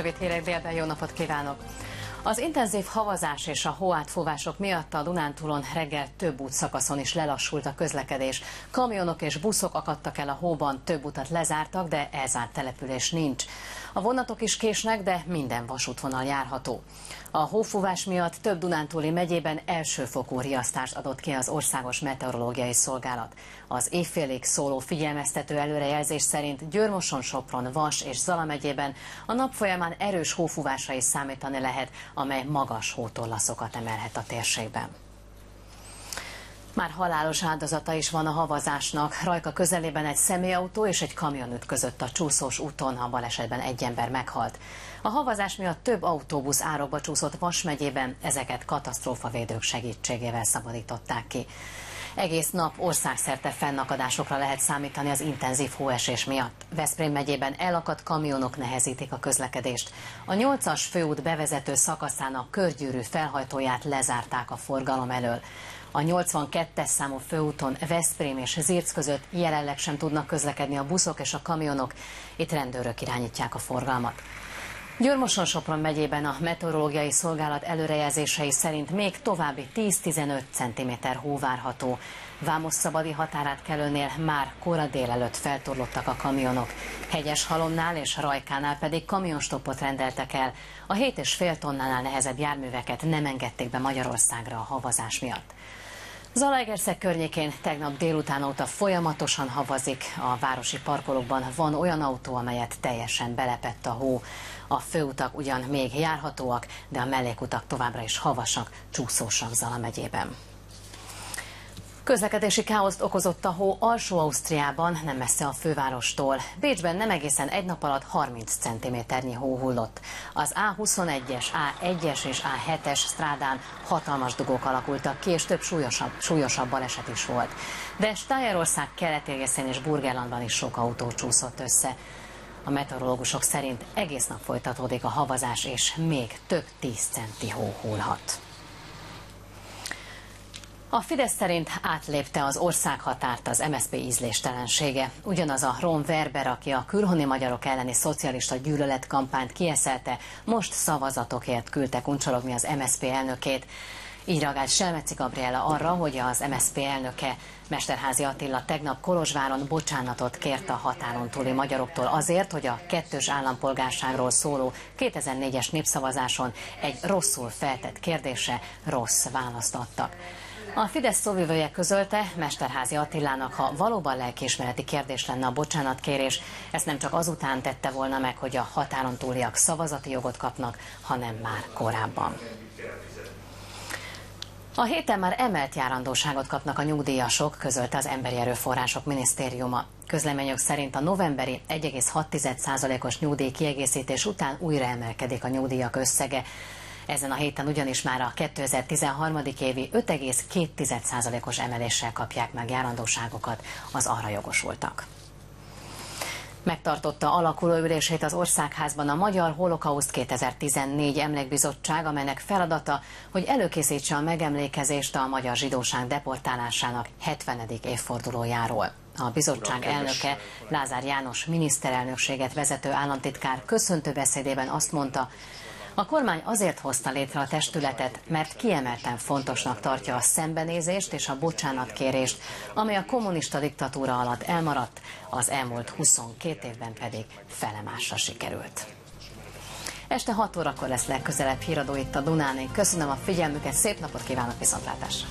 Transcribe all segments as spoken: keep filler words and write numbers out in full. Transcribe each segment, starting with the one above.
Rövid hírek délben, jó napot kívánok! Az intenzív havazás és a hóátfúvások miatt a Dunántúlon reggel több útszakaszon is lelassult a közlekedés. Kamionok és buszok akadtak el a hóban, több utat lezártak, de elzárt település nincs. A vonatok is késnek, de minden vasútvonal járható. A hófúvás miatt több dunántúli megyében elsőfokú riasztást adott ki az Országos Meteorológiai Szolgálat. Az évfélig szóló figyelmeztető előrejelzés szerint Győr-Moson, Sopron, Vas és Zala megyében a nap folyamán erős hófúvásra is számítani lehet, amely magas hótorlaszokat emelhet a térségben. Már halálos áldozata is van a havazásnak. Rajka közelében egy személyautó és egy kamion ütközött a csúszós úton, a balesetben egy ember meghalt. A havazás miatt több autóbusz árokba csúszott Vas megyében, ezeket katasztrófavédők segítségével szabadították ki. Egész nap országszerte fennakadásokra lehet számítani az intenzív hóesés miatt. Veszprém megyében elakadt kamionok nehezítik a közlekedést. A nyolcas főút bevezető szakaszának körgyűrű felhajtóját lezárták a forgalom elől. A nyolcvankettes számú főúton Veszprém és Zirc között jelenleg sem tudnak közlekedni a buszok és a kamionok, itt rendőrök irányítják a forgalmat. Győr-Moson-Sopron megyében a meteorológiai szolgálat előrejelzései szerint még további tíz-tizenöt centiméter hó várható. Vámosszabadi határátkelőnél már kora délelőtt feltorlottak a kamionok. Hegyeshalomnál és Rajkánál pedig kamionstoppot rendeltek el. A hét és fél tonnánál nehezebb járműveket nem engedték be Magyarországra a havazás miatt. Zalaegerszeg környékén tegnap délután óta folyamatosan havazik. A városi parkolókban van olyan autó, amelyet teljesen belepett a hó. A főutak ugyan még járhatóak, de a mellékutak továbbra is havasak, csúszósak Zala megyében. Közlekedési káoszt okozott a hó Alsó-Ausztriában, nem messze a fővárostól. Bécsben nem egészen egy nap alatt harminc centiméternyi hó hullott. Az á huszonegyes, á egyes és á hetes strádán hatalmas dugók alakultak ki, és több súlyosabb, súlyosabb baleset is volt. De Stájerország keleti részén és Burgenlandban is sok autó csúszott össze. A meteorológusok szerint egész nap folytatódik a havazás, és még több tíz centi hó hullhat. A Fidesz szerint átlépte az országhatárt az em es zé pé ízléstelensége. Ugyanaz a Ron Werber, aki a külhoni magyarok elleni szocialista gyűlöletkampányt kieszelte, most szavazatokért küldte kuncsorogni az em es zé pé elnökét. Így reagált Selmeci Gabriella arra, hogy az em es zé pé elnöke, Mesterházy Attila tegnap Kolozsváron bocsánatot kért a határon túli magyaroktól azért, hogy a kettős állampolgárságról szóló kétezer-négyes népszavazáson egy rosszul feltett kérdésre rossz választ adtak. A Fidesz szóvivője közölte, Mesterházy Attilának, ha valóban lelkiismereti kérdés lenne a bocsánatkérés, ezt nem csak azután tette volna meg, hogy a határon túliak szavazati jogot kapnak, hanem már korábban. A héten már emelt járandóságot kapnak a nyugdíjasok, közölte az Emberi Erőforrások Minisztériuma. Közleményük szerint a novemberi egy egész hat százalékos nyugdíj kiegészítés után újra emelkedik a nyugdíjak összege. Ezen a héten ugyanis már a kétezer-tizenhárom. évi öt egész két százalékos emeléssel kapják meg járandóságokat az arra jogosultak. Megtartotta alakuló ülését az Országházban a Magyar Holokauszt kétezer-tizennégy emlékbizottság, amelynek feladata, hogy előkészítse a megemlékezést a magyar zsidóság deportálásának hetvenedik évfordulójáról. A bizottság elnöke, Lázár János miniszterelnökséget vezető államtitkár köszöntő beszédében azt mondta, a kormány azért hozta létre a testületet, mert kiemelten fontosnak tartja a szembenézést és a bocsánatkérést, amely a kommunista diktatúra alatt elmaradt, az elmúlt huszonkét évben pedig felemásra sikerült. Este hat órakor lesz legközelebb híradó itt a Dunán. Köszönöm a figyelmüket, szép napot kívánok, viszontlátásra!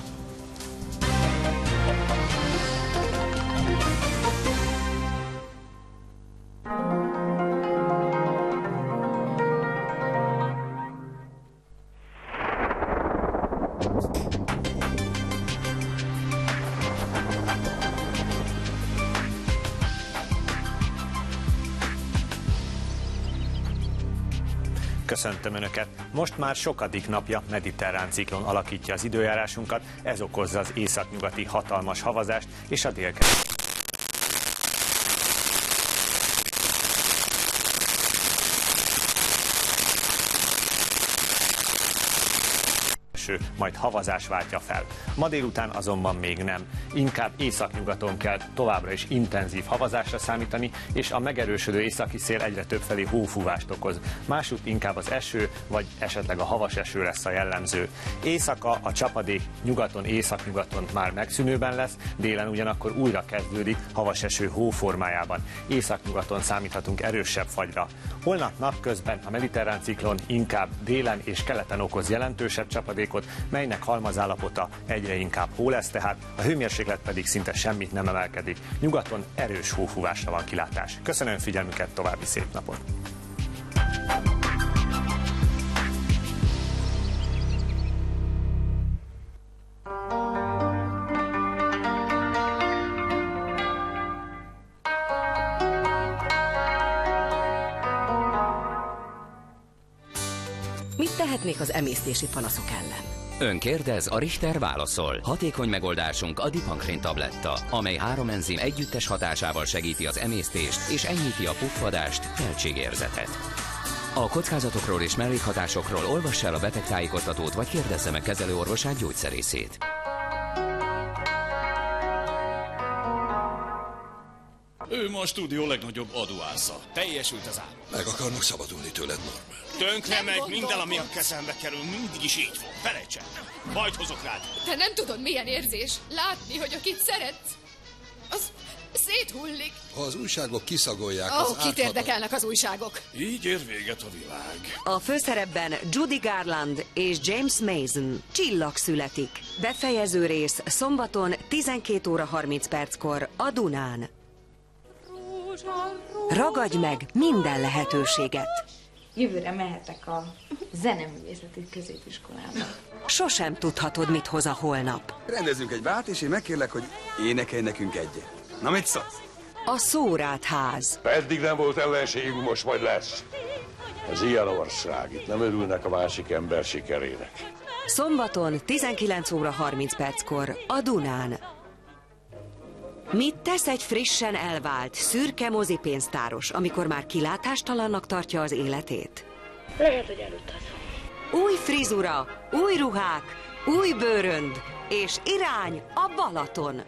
Köszöntöm Önöket! Most már sokadik napja mediterrán ciklon alakítja az időjárásunkat, ez okozza az északnyugati hatalmas havazást és a délkeleti eső, majd havazás váltja fel. Ma délután azonban még nem. Inkább északnyugaton kell továbbra is intenzív havazásra számítani, és a megerősödő északi szél egyre többfelé hófúvást okoz. Másútt inkább az eső, vagy esetleg a havas eső lesz a jellemző. Éjszaka a csapadék nyugaton, északnyugaton már megszűnőben lesz, délen ugyanakkor újra kezdődik havas eső hó formájában. Északnyugaton számíthatunk erősebb fagyra. Holnap napközben a mediterrán ciklon inkább délen és keleten okoz jelentősebb csapadékot, melynek halmazállapota egyre inkább hó lesz, tehát a hőmérséklet pedig szinte semmit nem emelkedik. Nyugaton erős hófúvásra van kilátás. Köszönöm figyelmüket, további szép napot! Mit tehetnék az emésztési panaszok ellen? Ön kérdez, a Richter válaszol. Hatékony megoldásunk a Dipankrin tabletta, amely három enzim együttes hatásával segíti az emésztést és enyhíti a puffadást, feltségérzetet. A kockázatokról és mellékhatásokról olvassa el a betegtájékoztatót, vagy kérdezze meg kezelőorvosát, gyógyszerészét. Ő ma a stúdió legnagyobb adóásza. Teljesült az álom. Meg akarnak szabadulni tőled, Norman. Tönkre megy minden, ami a kezembe kerül. Mindig is így fog. Felejts el. Majd hozok rád. Te nem tudod, milyen érzés látni, hogy akit szeretsz, az széthullik. Ha az újságok kiszagolják Ó, az kit ártatlan... érdekelnek az újságok? Így ér véget a világ. A főszerepben Judy Garland és James Mason. Csillag születik. Befejező rész szombaton tizenkét óra harminc perckor a Dunán. Ragadj meg minden lehetőséget. Jövőre mehetek a zeneművészeti középiskolába. Sosem tudhatod, mit hoz a holnap. Rendezünk egy bált, és én megkérlek, hogy énekelj nekünk egyet. Na, mit szólsz? A Szórád ház. Eddig nem volt ellenségünk, most majd lesz. Ez ilyen ország, itt nem örülnek a másik ember sikerének. Szombaton tizenkilenc óra harminc perckor a Dunán. Mit tesz egy frissen elvált, szürke mozipénztáros, amikor már kilátástalannak tartja az életét? Lehet, hogy elutazom. Új frizura, új ruhák, új bőrönd, és irány a Balaton.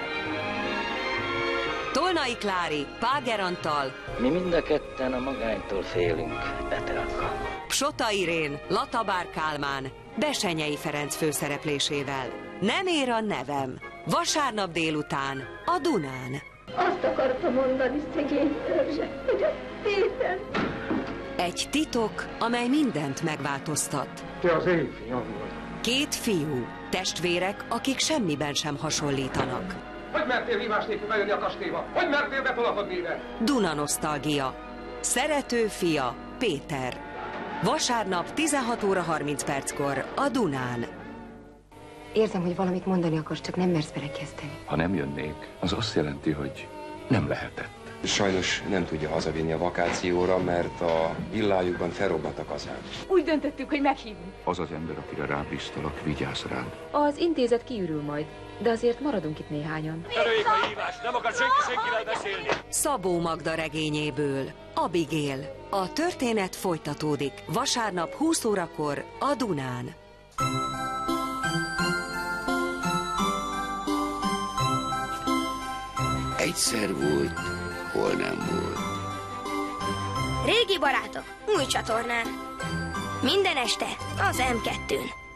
Tolnai Klári, Páger Antal. Mi mind a ketten a magánytól félünk, Etelka. Psota Irén, Latabár Kálmán, Besenyei Ferenc főszereplésével. Nem ér a nevem. Vasárnap délután a Dunán. Azt akartam mondani, szegény törzse, hogy a Péter... Egy titok, amely mindent megváltoztat. Te az én fiam vagy. Két fiú, testvérek, akik semmiben sem hasonlítanak. Hogy mertél hívás nélkül bejönni a kastélyba? Hogy mertél betolakodni ide? Duna nosztalgia. Szerető fia, Péter. Vasárnap tizenhat óra harminc perckor a Dunán. Érzem, hogy valamit mondani akarsz, csak nem mersz belekezdeni. Ha nem jönnék, az azt jelenti, hogy nem lehetett. Sajnos nem tudja hazavinni a vakációra, mert a villájukban felrobbant a kazán. Úgy döntöttük, hogy meghívunk. Az az ember, akire rábíztalak, vigyázz rád. Az intézet kiürül majd, de azért maradunk itt néhányan. Törőjék a hívást, nem akar senki senkivel beszélni. Szabó Magda regényéből, Abigail. A történet folytatódik vasárnap húsz órakor a Dunán. Egyszer volt, hol nem volt. Régi barátok, új csatornán. Minden este az em kettőn.